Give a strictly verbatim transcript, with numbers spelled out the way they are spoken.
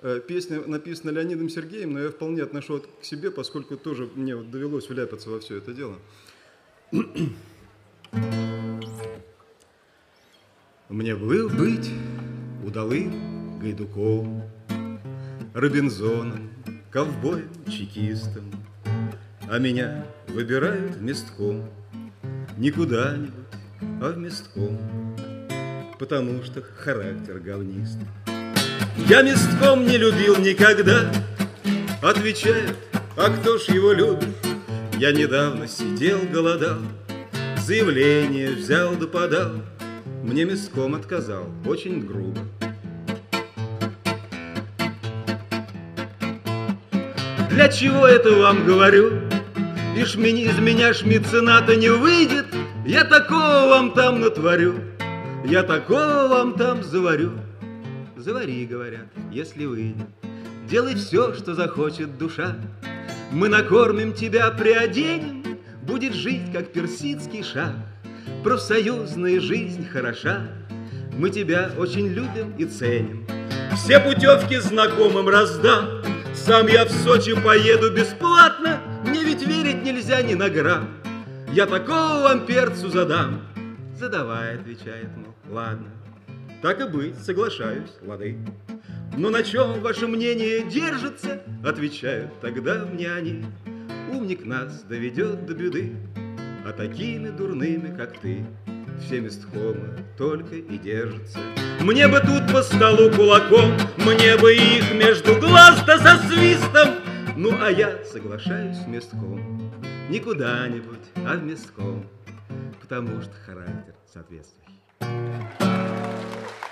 Песня написана Леонидом Сергеем, но я вполне отношу к себе, поскольку тоже мне вот довелось вляпаться во все это дело. Мне был быть удалым гайдуком, Робинзоном, ковбоем, чекистом, а меня выбирают местком, не куда-нибудь, а в местком, потому что характер говнист. Я местком не любил никогда, отвечает, а кто ж его любит? Я недавно сидел, голодал, заявление взял да подал, мне местком отказал, очень грубо. Для чего это вам говорю? Ишь, из меня ж мецената не выйдет, я такого вам там натворю, я такого вам там заварю. Завари, говорят, если выйдет, делай все, что захочет душа. Мы накормим тебя, приоденем, будет жить, как персидский шах. Профсоюзная жизнь хороша, мы тебя очень любим и ценим. Все путевки знакомым раздам, сам я в Сочи поеду бесплатно, мне ведь верить нельзя ни на грамм. Я такого вам перцу задам. Задавай, отвечает, мол, ладно. Так и быть, соглашаюсь, лады. Но на чем ваше мнение держится? Отвечают тогда мне они. Умник нас доведет до беды, а такими дурными, как ты, все месткомы только и держатся. Мне бы тут по столу кулаком, мне бы их между глаз да со свистом. Ну, а я соглашаюсь с местком, не куда-нибудь, а в местком, потому что характер соответствующий.